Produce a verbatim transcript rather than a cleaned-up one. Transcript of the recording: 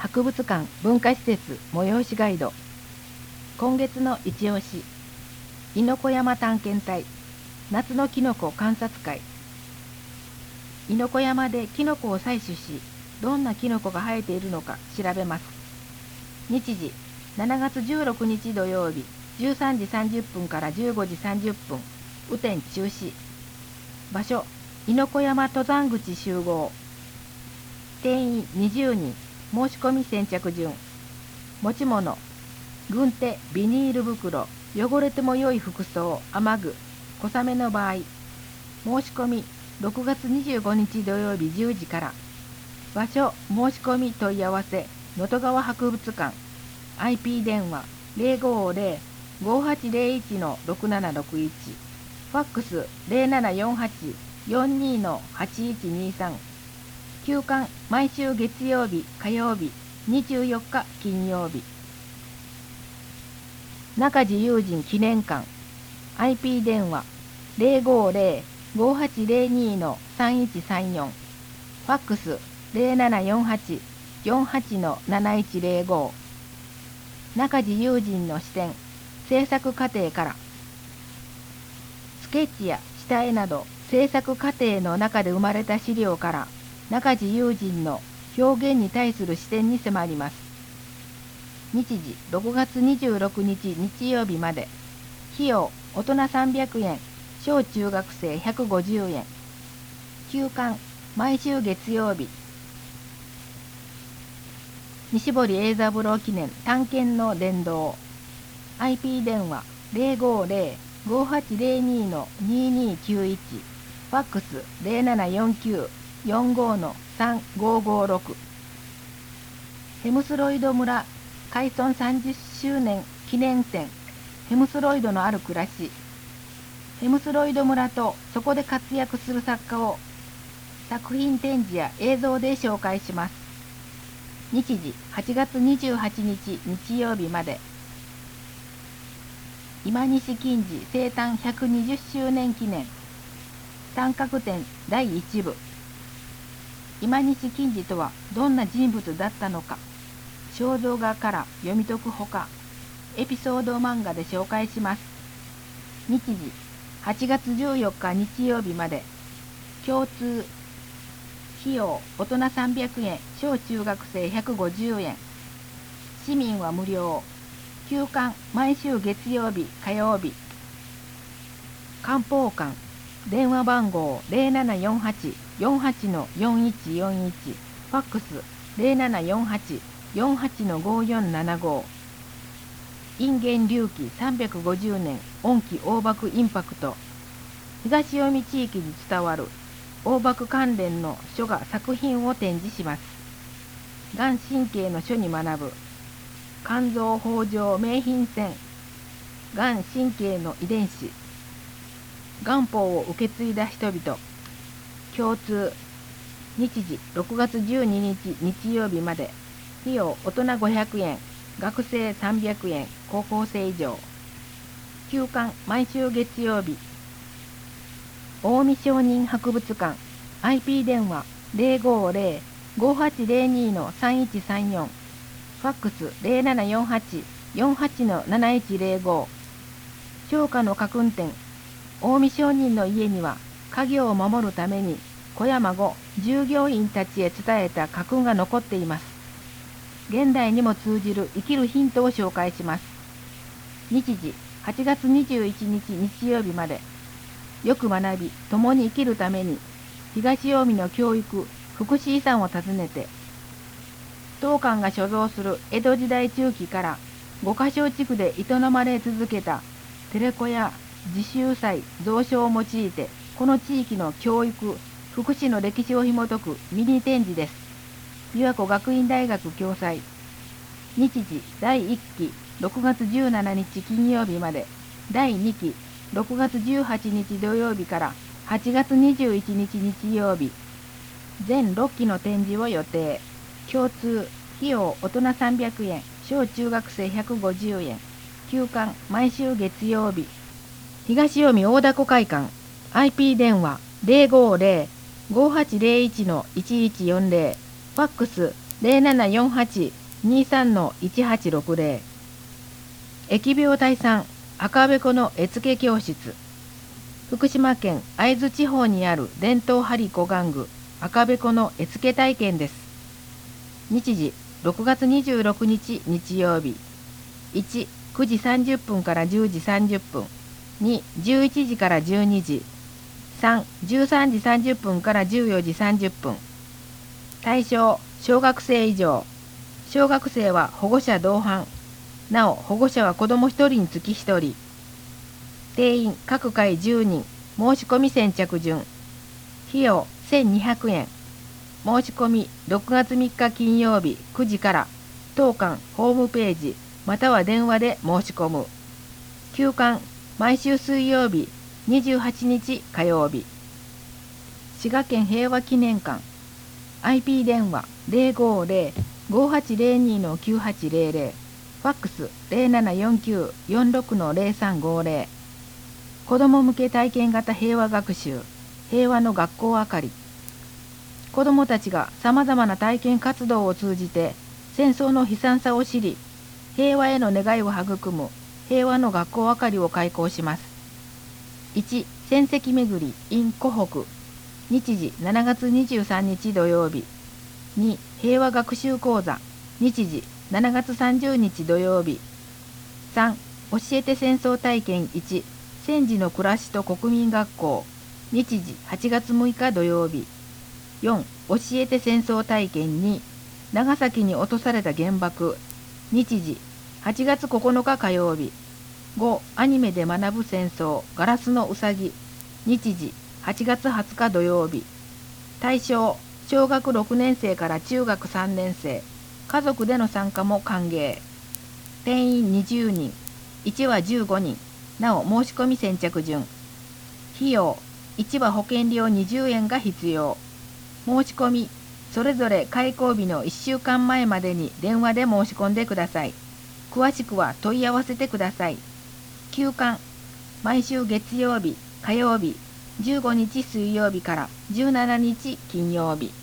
博物館文化施設催しガイド。今月の一押し、猪子山探検隊夏のキノコ観察会。猪子山でキノコを採取し、どんなキノコが生えているのか調べます。日時しちがつじゅうろくにち土曜日じゅうさんじさんじゅっぷんからじゅうごじさんじゅっぷん、雨天中止。場所、猪子山登山口集合。定員にじゅうにん、申し込み先着順。持ち物、軍手、ビニール袋、汚れても良い服装、雨具、小雨の場合。申し込みろくがつにじゅうごにち土曜日じゅうじから。場所、申し込み問い合わせ、能登川博物館。アイピー 電話 ゼロごゼロ ごはちゼロいち ろくななろくいち。ファックス ゼロななよんはち よんに はちいちにさん。休館毎週月曜日、火曜日、にじゅうよっか金曜日。中地友人記念館。アイピー 電話 ゼロごゼロ ごはちゼロに さんいちさんよん。ファックス ゼロななよんはち よんはち なないちゼロご。中地友人の視点、制作過程から。スケッチや下絵など制作過程の中で生まれた資料から中地友人の表現に対する視点に迫ります。日時ろくがつにじゅうろくにち日曜日まで。費用大人さんびゃくえん、小中学生ひゃくごじゅうえん。休館毎週月曜日。西堀英三郎記念探検の殿堂。アイピー 電話 ゼロごゼロ ごはちゼロに ににきゅういち。ファックス ゼロななよんきゅう よんご さんごごろく。ヘムスロイド村開村さんじゅっしゅうねん記念展、ヘムスロイドのある暮らし。ヘムスロイド村とそこで活躍する作家を作品展示や映像で紹介します。日時はちがつにじゅうはちにち日曜日まで。今西金次生誕ひゃくにじゅっしゅうねん記念短冊展だいいちぶ。今西金次とはどんな人物だったのか、肖像画から読み解くほか、エピソード漫画で紹介します。日時はちがつじゅうよっか日曜日まで。共通費用大人さんびゃくえん、小中学生ひゃくごじゅうえん。市民は無料。休館毎週月曜日、火曜日。漢方館電話番号 ゼロななよんはち よんはち よんいちよんいち。ファックス ゼロななよんはち よんはち ごよんななご。隠元隆起さんびゃくごじゅうねん恩紀大幕インパクト。東近江地域に伝わる大幕関連の書が作品を展示します。がん神経の書に学ぶ肝臓北条名品線、がん神経の遺伝子。元宝を受け継いだ人々。共通日時ろくがつじゅうににち日曜日まで。費用大人ごひゃくえん、学生さんびゃくえん、高校生以上。休館毎週月曜日。近江商人博物館。アイピー 電話 ゼロごゼロ ごはちゼロに さんいちさんよん。ファックス ゼロななよんはち よんはち なないちゼロご。商家の家訓店。近江商人の家には家業を守るために小山後従業員たちへ伝えた家訓が残っています。現代にも通じる生きるヒントを紹介します。日時はちがつにじゅういちにち日曜日まで。よく学び共に生きるために東近江の教育福祉遺産を訪ねて。当館が所蔵する江戸時代中期から五箇所地区で営まれ続けた寺子や自習祭蔵書を用いてこの地域の教育福祉の歴史を紐解くミニ展示です。琵琶湖学院大学共催。日時だいいっきろくがつじゅうしちにち金曜日まで。だいにきろくがつじゅうはちにち土曜日からはちがつにじゅういちにち日曜日。全ろっきの展示を予定。共通費用大人さんびゃくえん、小中学生ひゃくごじゅうえん。休館毎週月曜日。東近江大凧会館。アイピー 電話 ゼロごゼロ ごはちゼロいち いちいちよんゼロ。ファックスゼロななよんはち にさん いちはちろくゼロ。疫病退散赤べこの絵付け教室。福島県会津地方にある伝統針古玩具赤べこの絵付け体験です。日時ろくがつにじゅうろくにち日曜日。いち、くじさんじゅっぷんからじゅうじさんじゅっぷん。に、じゅういちじからじゅうにじ。さん、じゅうさんじさんじゅっぷんからじゅうよじさんじゅっぷん。対象、小学生以上。小学生は保護者同伴。なお、保護者は子どもひとりにつきひとり。定員各回じゅうにん。申し込み先着順。費用せんにひゃくえん。申し込みろくがつみっか金曜日くじから当館ホームページまたは電話で申し込む。休館毎週水曜日にじゅうはちにち火曜日。滋賀県平和記念館 アイピー 電話 ゼロごゼロ ごはちゼロに のきゅうはちゼロゼロ。ファックス ゼロななよんきゅう よんろく のゼロさんごゼロ。子ども向け体験型平和学習平和の学校あかり。子どもたちがさまざまな体験活動を通じて戦争の悲惨さを知り、平和への願いを育む平和の学校あかりを開講します。いち、戦跡めぐり in 湖北。日時しちがつにじゅうさんにち土曜日。に、平和学習講座。日時しちがつさんじゅうにち土曜日。さん、教えて戦争体験いち、戦時の暮らしと国民学校。日時はちがつむいか土曜日。よん、教えて戦争体験に、長崎に落とされた原爆。日時はちがつここのか火曜日。ご、アニメで学ぶ戦争ガラスのうさぎ。日時はちがつはつか土曜日。対象、小学ろくねんせいから中学さんねんせい。家族での参加も歓迎。定員にじゅうにん。いちはじゅうごにん。なお申し込み先着順。費用、いちは保険料にじゅうえんが必要。申し込み、それぞれ開講日のいっしゅうかんまえまでに電話で申し込んでください。詳しくは問い合わせてください。休館、毎週月曜日、火曜日、じゅうごにち水曜日からじゅうしちにち金曜日。